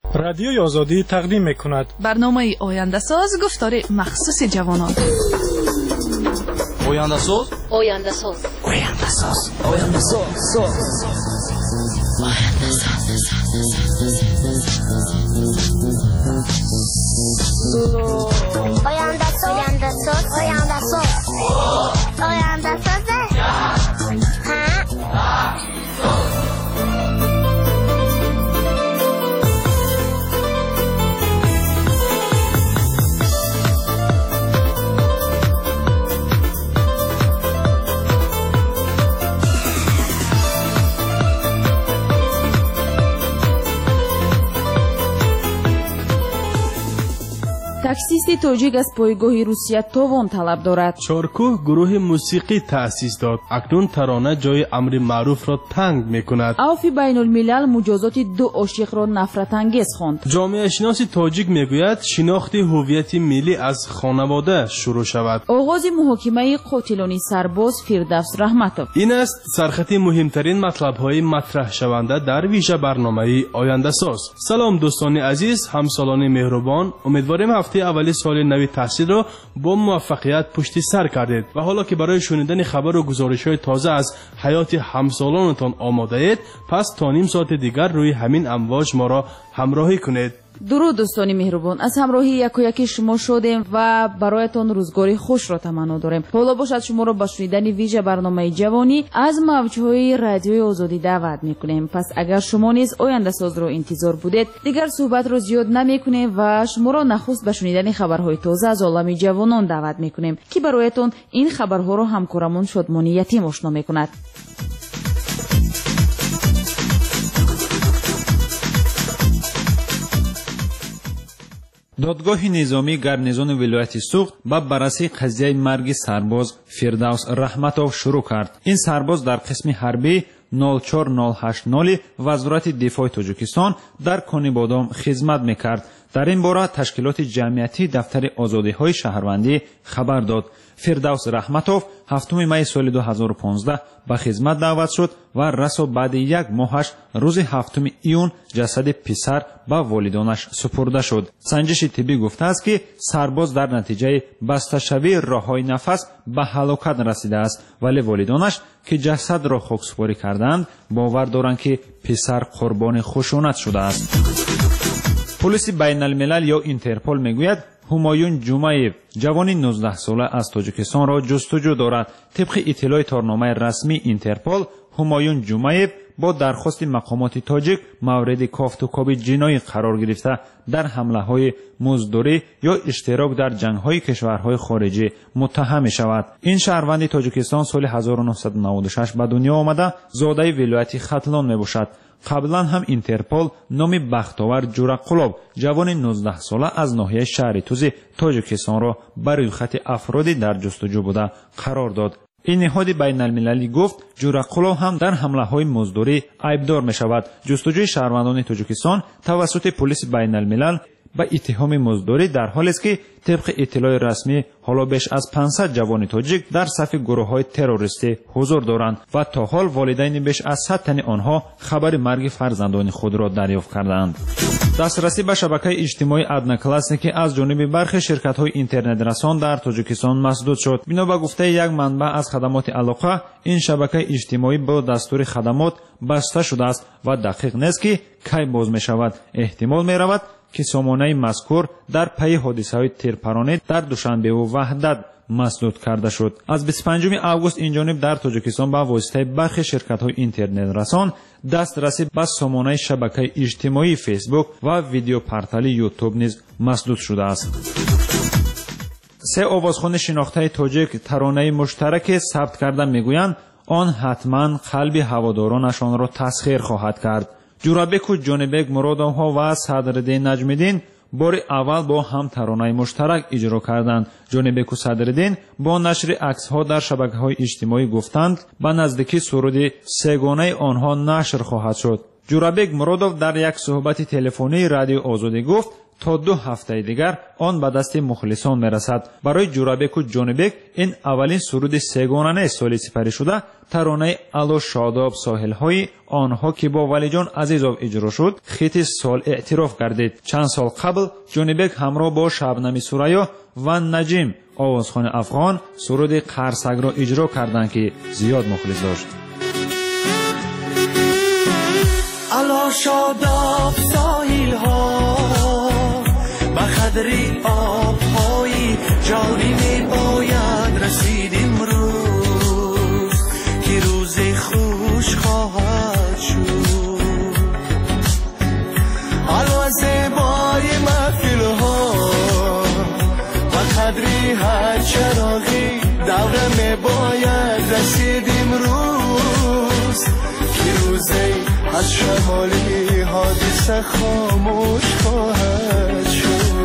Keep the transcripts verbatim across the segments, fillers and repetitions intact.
رادیوی آزادی تقدیم می‌کند برنامه آینده ساز گفتار مخصوص جوانان. آینده ساز آینده ساز آینده ساز آینده ساز آینده ساز آینده ساز آینده ساز آینده ساز таксисти тоҷик аз пойгоҳи русия товон талаб дорад. чоркӯҳ гурӯҳи мусиқӣ таъсис дод. акнун тарона ҷои амри маъруфро танг мекунад. авфи байнулмилал муҷозоти ду ошиқро нафратангез хонд. ҷомеашиноси тоҷик мегӯяд шинохти ҳуввияти миллӣ аз хонавода шурӯъ шавад. оғози муҳокимаи қотилони сарбоз Фирдавс Раҳматов. ин аст сархати муҳимтарин матлабҳои матраҳшаванда дар вижа барномаи ояндасоз. салом дӯстони азиз, ҳамсолони меҳрубон, умедворем ҳафтаи аввали соли нави таҳсилро бо муваффақият пушти сар кардед ва ҳоло ки барои шунидани хабару гузоришҳои тоза аз ҳаёти ҳамсолонатон омодаед, пас то ним соати дигар рӯи ҳамин амвоҷ моро ҳамроҳӣ кунед. дуруд дӯстони меҳрубон, аз ҳамроҳии якояки шумо шодем ва бароятон рӯзгори хушро таманно дорем. ҳоло бошад шуморо ба шунидани вижа барномаи ҷавонӣ аз мавҷҳои радиои озодӣ даъват мекунем. пас агар шумо низ ояндасозро интизор будед, дигар суҳбатро зиёд намекунем ва шуморо нахуст ба шунидани хабарҳои тоза аз олами ҷавонон даъват мекунем, ки бароятон ин хабарҳоро ҳамкорамон Шодмони Ятим ошно мекунад. додгоҳи низомии гарнизони вилояти Суғд ба баррасии қазияи марги сарбоз Фирдавс Раҳматов шурӯъ кард. ин сарбоз дар қисми ҳарбӣ нол чор нол ҳашт ноли Вазорати дифои Тоҷикистон дар Конибодом хизмат мекард. дар ин бора ташкилоти ҷамъиятии дафтари озодиҳои шаҳрвандӣ хабар дод. Фирдавс Раҳматов ҳафтуми майи соли ду ҳазору понздаҳ ба хизмат даъват шуд ва расо баъди як моҳаш рӯзи ҳафтуми июн ҷасади писар ба волидонаш супурда шуд. санҷиши тиббӣ гуфтааст, ки сарбоз дар натиҷаи басташавии роҳҳои нафас ба ҳалокат расидааст, вале волидонаш, ки ҷасадро хоксупорӣ кардаанд, бовар доранд, ки писар қурбони хушунат шудааст. пулиси байналмилал ё Интерпол мегӯяд, ҳумоюн Ҷумаев ҷавони нуздаҳ сола аз Тоҷикистонро ҷустуҷӯ дорад. тибқи иттилои торномаи расмии Интерпол, ҳумоюн Ҷумаев бо дархости мақомоти тоҷик мавриди кофтукоби ҷиноӣ қарор гирифта дар ҳамлаҳои муздурӣ ё иштирок дар ҷангҳои кишварҳои хориҷӣ муттаҳам мешавад. ин шаҳрванди Тоҷикистон соли ҳазору нуҳсаду наводу шаш ба дунё омада зодаи вилояти Хатлон мебошад. қаблан ҳам Интерпол номи Бахтовар Ҷураққулов ҷавони нуздаҳ сола аз ноҳияи шаҳри Тузи Тоҷикистонро ба рӯйхати афроди дар ҷустуҷӯ буда қарор дод. ин неҳоди байналмилалӣ гуфт, Ҷураққулов ҳам дар ҳамлаҳои муздурӣ айбдор мешавад. ҷустуҷӯи шаҳрвандони Тоҷикистон тавассути пулиси байналмилал ба иттиҳоми муздурӣ дар ҳолест, ки тибқи иттилои расмӣ ҳоло беш аз пансад ҷавони тоҷик дар сафи гурӯҳҳои террористӣ ҳузур доранд ва то ҳол волидайни беш аз сад тани онҳо хабари марги фарзандони худро дарёфт кардаанд. дастрасӣ ба шабакаи иҷтимоии Одноклассники аз ҷониби бархе ширкатҳои интернетрасон дар Тоҷикистон масдуд шуд. бино ба гуфтаи як манбаъ аз хадамоти алоқа, ин шабакаи иҷтимоӣ бо дастури хадамот баста шудааст ва дақиқ нест, ки кай боз мешавад. эҳтимол меравад, ки сомонаи мазкур дар пайи ҳодисаҳои тирпаронӣ дар Душанбеву Ваҳдат масдуд карда шуд. аз бисту панҷуми август инҷониб дар Тоҷикистон ба воситаи бархе ширкатҳои интернетрасон дастрасӣ ба сомонаи шабакаи иҷтимоии Фейсбук ва видеопортали Ютуб низ масдуд шудааст. се овозхони шинохтаи тоҷик таронаи муштараке сабт карда мегӯянд, он ҳатман қалби ҳаводоронашонро тасхир хоҳад кард. ҷурабеку ҷонибек Муродовҳо ва Садриддин Наҷмиддин бори аввал бо ҳам таронаи муштарак иҷро карданд. ҷонибеку Садриддин бо нашри аксҳо дар шабакаҳои иҷтимоӣ гуфтанд, ба наздикӣ суруди сегонаи онҳо нашр хоҳад шуд. جورابک مرودов дар як суҳбати телефонии радиои озодӣ гуфт то ду ҳафтаи дигар он ба дасти мухлисон мерасад. барои Ҷурабеку Ҷонибек ин аввалин суруди сегона нест соли сипаришуда таронаи алло шодоб соҳилҳои онҳо ки бо Валиҷон Азизов иҷро шуд хити сол эътироф гардид. чанд сол қабл Ҷонибек ҳамроҳ бо Шабнами Сураё ва Наҷим овозхони афғон суруди Қарсакро иҷро карданд ки зиёд мухлис дошт. алло шодоб соҳилҳо ба қадри обҳои ҷорӣ мебояд расид имрӯз ки рӯзи хуш хоҳад шуд. алло зебои маҳфилҳо ба қадри ҳар чароғи давра мебояд расид имрӯз ки рӯзе از شمالی حادثه خاموش خواهد شد.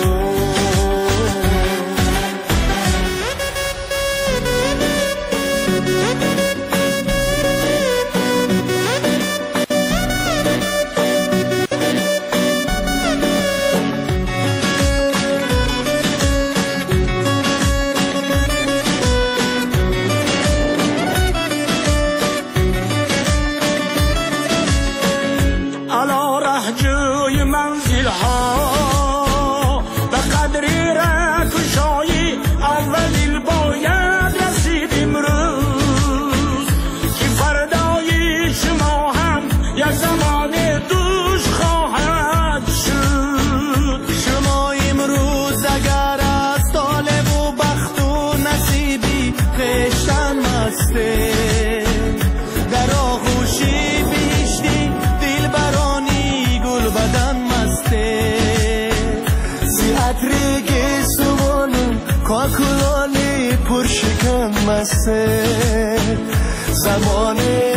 زمان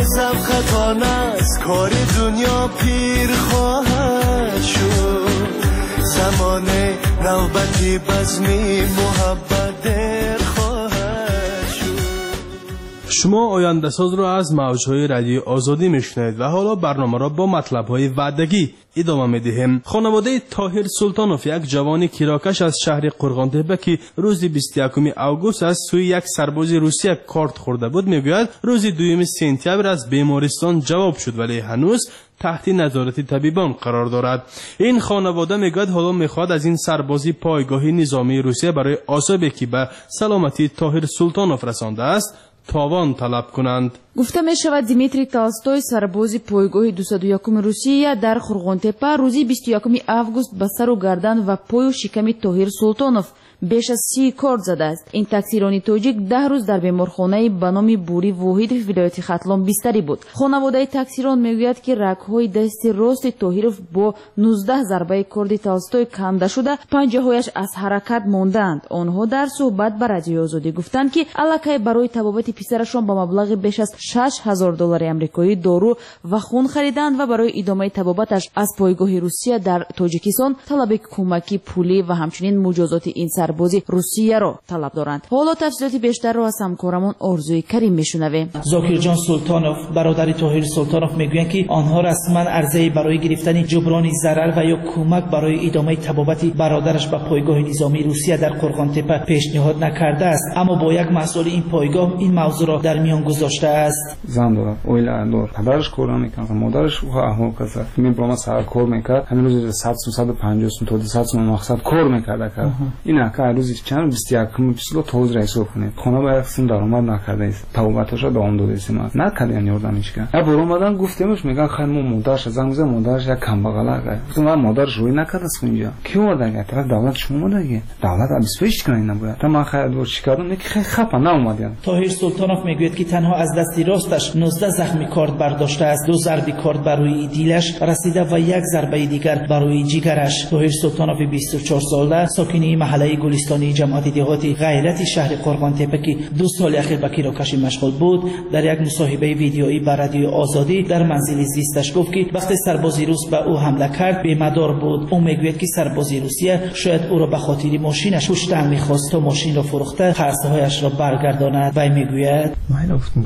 زبخطان است کار دنیا پیر خواهد شد. زمان نوبتی بزمی محبت در خواهد شد. شما آینده ساز را از موجهای رادیو آزادی میشنوید و حالا برنامه را با مطلب‌های وعدگی ادامه میدهیم. خانواده طاهر سلطانوف یک جوان کیراکش از شهر قرغان‌تپه که روز بیست و یکم اوگوست از سوی یک سرباز روسیه کارت خورده بود میگوید روز دوم سپتامبر از بیمارستان جواب شد ولی هنوز تحت نظارت طبیبان قرار دارد. این خانواده میگوید حالا میخواد از این سربازی پایگاه نظامی روسیه برای آسیبی که به سلامتی طاهر سلطانوف رسانده است تاوان طلب کنند. گفته می شود دیمیتری تالستوی سرباز پایگاه دویست و یکم روسیه در قرغان‌تپه روزی بیست و یکم اوگوست به سر و گردن و پای و شکم طاهر سلطانوف بیش از سی کارت زده است. این تکثیرانی تاجیک ده روز در بیمارخانه به نام بوری واحد ولایت ختلان بستری بود. خانواده تکثیران میگوید که رگ‌های دست راست طاهرов با نوزده ضربه کارد تالستوی کنده شده پنجه‌هایش از حرکت ماندند. آنها در صحبت با رادیو آزادی گفتند که الکی برای طبابت پسرشان با مبلغ بیش از شش هزار دلار آمریکایی دارو و خون خریدند و برای ادامه طبابتش از پایگاه روسیه در تاجیکستان طلب کمکی پولی و همچنین مجازات این سربازی روسیه را طلب دارند. حالا تفصیلات بیشتر را از همکارمون آرزوی کریم میشنویم. زاکر جان سلطانوف برادر طاهر سلطانوف میگویند که آنها رسما عرضه برای گرفتن جبران ضرر و یا کمک برای ادامه طبابت برادرش به پایگاه نظامی روسیه در قرغان‌تپه پیشنهاد نکرده است، اما با یک مسئول این پایگاه این موضوع را در میان گذاشته است. زن دارد، اویل دارد، پدرش کار میکنه، مادرش احوال کسر می برام سر کار میکرد، همین روز صد صد و پنجاه تا دویست مقصد کار میکرد کرد. این که روزی چند بیست و یک میلیون توز رئیس کنه خونه با اقسام درآمد نکرده است طبابتش را دوام داده است نکرده یعنی یاردمش کرد یا برام اومدن گفتمش میگن خانم مادرش زنگ زد مادرش یک کمبغله گفت من مادرش روی نکرده است اینجا کی اومده طرف دولت شما دیگه دولت ابسپیش کنه نباید تا من خیلی شکایت که خیلی خفه ناومدن. طاهر سلطانوف میگوید که تنها از دستی راستش نوزده زخمی کارد برداشته است، دو ضربه کارد بر روی دیلش رسیده و یک ضربه دیگر بر روی جیگرش. طاهر سلطانوف بیست و چهار ساله ساکن محله گلستانی جماعت دهاتی غیرت شهر قرغان‌تپه که دو سال اخیر به کیراکشی مشغول بود در یک مصاحبه ویدیویی با رادیو آزادی در منزل زیستش گفت که وقتی سربازی روس به او حمله کرد بی‌مدار بود. او میگوید که سربازی روسیه شاید او را به خاطر ماشینش کشتن می‌خواست تا ماشین را فروخته خرج‌هایش را برگرداند. و میگوید من گفتم دوری هستم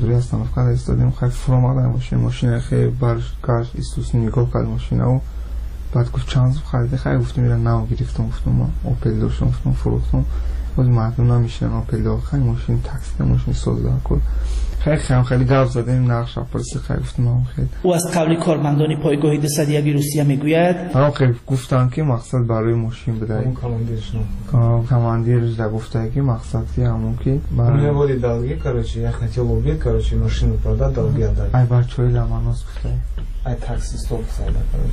صفقت استادیم خیلی فرام آدم ماشین ماشین خیلی برگشت ایستوس نگاه کرد ماشین او بعد گفت چند زو خریده خیلی گفتم میرن نو گرفتم گفتم ما اوپل داشتم گفتم فروختم باز مردم نمیشنن اوپل داشت خیلی ماشین تاکسی ماشین سازده کل خیلی خیلی خیلی گرد زدیم نقش پرسی خیلی گفتم ما خیلی او از قبل کارمندان پایگاه دویست و یک روسیه میگوید ها خیلی گفتن که مقصد برای ماشین بدهیم کماندیرش نو کماندیرش در گفته که مقصد که همون که برای بودی دلگی کارچی یک نتی لوبی کارچی ماشین پرده دلگی داری ای بچه های لمناس گفته ای تاکسی ستوب سایده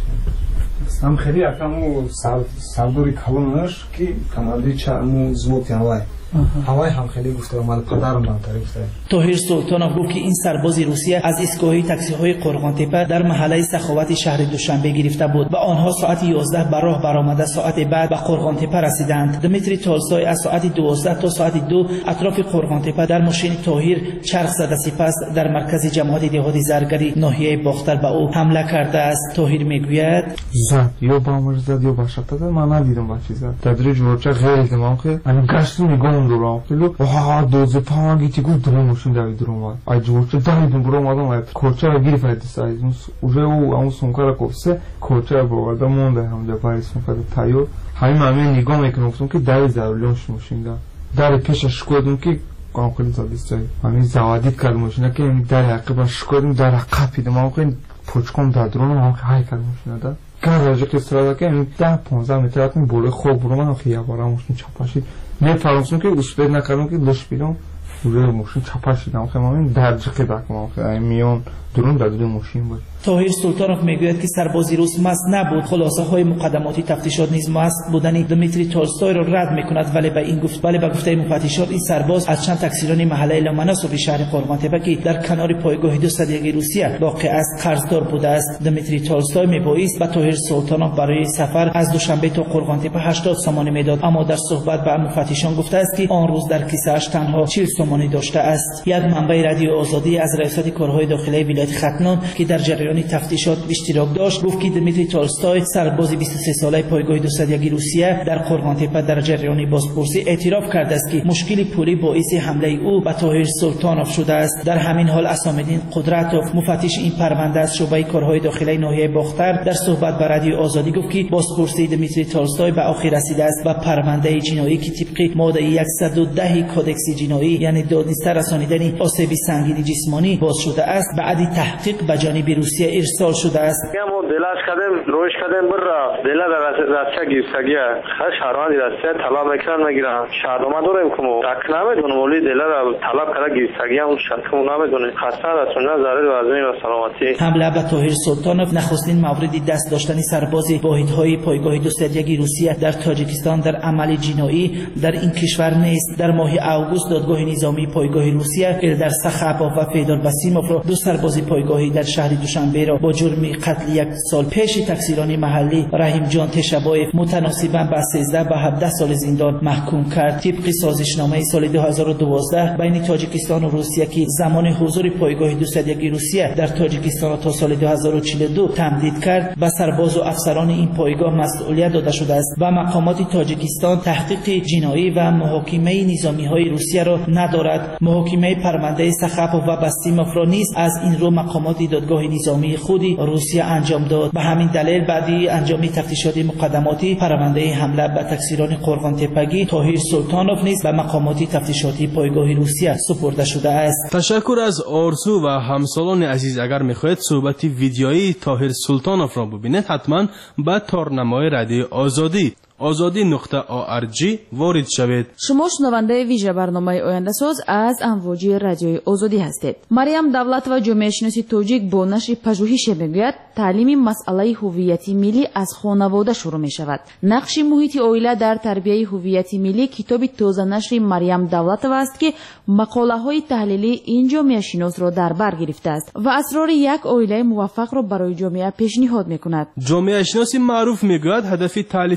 کارچی هم خیلی اکمو سردوری کلونش که کماندیر چرمو زوت یاوای هوای هم خیلی گفته اومد پدرم من تعریف کرد. طاهر سلطانوف گفت که این سرباز روسیه از ایستگاه تاکسی های قرغان تپه در محله سخاوت شهر دوشنبه گرفته بود و آنها ساعت یازده به راه برآمده ساعت بعد به قرغان تپه رسیدند. دمیتری تولستوی از ساعت دوازده تا ساعت دو اطراف قرغان تپه در ماشین طاهر چرخ زده، سپس در مرکز جماعت دهات زرگری ناحیه باختر به او حمله کرده است. طاهر میگوید زد یا با امر زد یا با شب داد من ندیدم با چیز زد تدریج ورچه غیر دماغ که من گشتم نگام دورم کلو واه دوز پاهنگی تی گفت درو ماشین دوید درو اومد ای جورچه دویدم برو اومدم ای کورچه رو گیری فرد سایز اوجه او اون سونکا رو کفسه کورچه رو بورده مونده همجا پای سونکا رو تایو همین همین نگاه میکنم گفتم که دوی ضروریانش ماشین دا در پیشش کردم که قام خیلی زادیستایی همین زوادید کرد ماشینه که در عقبش کردم در عقب پیدم هم خیلی پوچکم در درون هم های کرد ماشینه دا گراژ کسرا که این ده پانزده متر می بوله خوب برو من خیلی بارم ماشین چپاشید نه فراموشم که اسپید نکردم که لش بیرم روی ماشین چپاشیدم خیلی من درجه که دکم خیلی میون درون در دور ماشین بود. طاهر سلطانوف میگوید که سربازی روس مست نبود. خلاصه های مقدماتی تفتیشات نیز مست بودن دمیتری تولستوی را رد میکند، ولی به این گفت ولی به گفته مفتشات این سرباز از چند تکسیران محله لمناسوف شهر قرغان تپه که در کنار پایگاه دویست و یک روسیه واقع است قرضدار بوده است. دمیتری تولستوی میبایست به طاهر سلطانوف برای سفر از دوشنبه تا قرغان تپه هشتاد سومانی میداد، اما در صحبت با مفتشان گفته است که آن روز در کیسه‌اش تنها چهل سومانی داشته است. یک منبع رادیو آزادی از ریاست کارهای داخلی ولایت ختنان که در جریان تفتیشات اشتراک داشت گفت که دمیتری تولستوی سرباز بیست و سه ساله پایگاه دویست و یک روسیه در قرغان تپه در جریان بازپرسی اعتراف کرده است که مشکل پولی باعث حمله او به طاهر سلطانوف شده است. در همین حال اسامالدین قدرتوف مفتش این پرونده از شعبه کارهای داخلی ناحیه باختر در صحبت با رادیو آزادی گفت که بازپرسی دمیتری تولستوی به آخر رسیده است و پرونده جنایی که طبق ماده صد و ده کودکس جنایی یعنی دادرسی رسانیدن آسیب سنگین جسمانی باز شده است بعد تحقیق به جانب روسیه ارسال شده است. ما دلاش کردیم روش کردیم برا دلا در راسته گیرسگیه خش شهروند راسته طلب میکنن میگیرن شادوما داریم که تک نمیدونم ولی دلا را طلب کرده گیرسگیه اون شرط نمیدونه خاصه رسانه ضرر وزنی و سلامتی. حمله به طاهر سلطانوف نخستین موردی دست داشتن سرباز واحدهای پایگاه دویست و یک روسیه در تاجیکستان در عمل جنایی در این کشور نیست. در ماه اوگوست دادگاه نظامی پایگاه روسیه الدر سخابوف و فیدور باسیموف را دو سرباز پایگاهی در شهر دوشنبه را با جرم قتل یک سال پیش تکسیران محلی رحیم جان تشبایف متناسباً با سیزده و هفده سال زندان محکوم کرد. طبق سازشنامه سال دو هزار و دوازده بین تاجیکستان و روسیه که زمان حضور پایگاه دویست و یک روسیه در تاجیکستان تا سال دو هزار و چهل و دو تمدید کرد و سرباز و افسران این پایگاه مسئولیت داده شده است و مقامات تاجیکستان تحقیق جنایی و محاکمه نظامی های روسیه را ندارد. محاکمه پرونده سخابوف و باسیموف را نیز از این رو مقامات دادگاه نظامی خودی روسیه انجام داد. به همین دلیل بعدی انجام تفتیشات مقدماتی پرونده حمله به تکسیران قرغان تپگی طاهر سلطانوف نیز به مقامات تفتیشاتی پایگاه روسیه سپرده شده است. تشکر از آرزو و همسالان عزیز. اگر میخواهید صحبت ویدیویی طاهر سلطانوف را ببینید حتما به تارنمای رادیو آزادی آزادی نقطه آرجی وارد شوید. شما شنونده ویژه برنامه آینده ساز از امواج رادیوی آزادی هستید. مریم دولت و جامعه شناسی تاجیک با نشر پژوهش میگوید تعلیم مسئله هویت ملی از خانواده شروع می شود. نقش محیط عائله در تربیت هویت ملی کتاب تازه نشر مریم دولت است که مقاله های تحلیلی این جامعه شناس را در بر گرفته است و اسرار یک عائله موفق را برای جامعه پیشنهاد میکند. جامعه شناسی معروف میگوید هدف تالیف این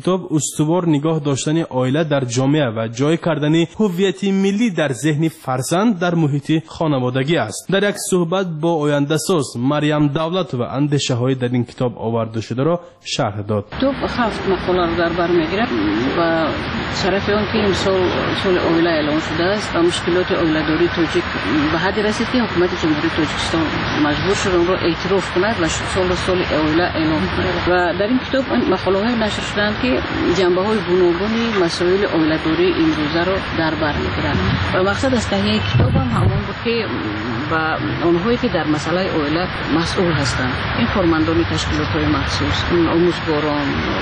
کتاب استوار نگاه داشتن عائله در جامعه و جای کردن هویت ملی در ذهن فرزند در محیط خانوادگی است. در یک صحبت با آینده ساز مریم دولت و اندیشه های در این کتاب آورده شده را شرح داد. کتاب هفت مقاله را در بر میگیرد و شرف آن که امسال سال عائله اعلام شده است و مشکلات عائله‌داری توجیک به حدی رسید که حکومت جمهوری تاجیکستان مجبور شد اون را اعتراف کند و سال سال عائله اعلام کند و در این کتاب مقاله های نشر شدند که جنبه های گوناگون مسائل عائله‌داری امروزه را در بر میگیرند و مقصد از تهیه کتاب هم همون بود که و آنهایی که در مسئله عائله مسئول هستند این کارمندان تشکیلات های مخصوص آموزگاران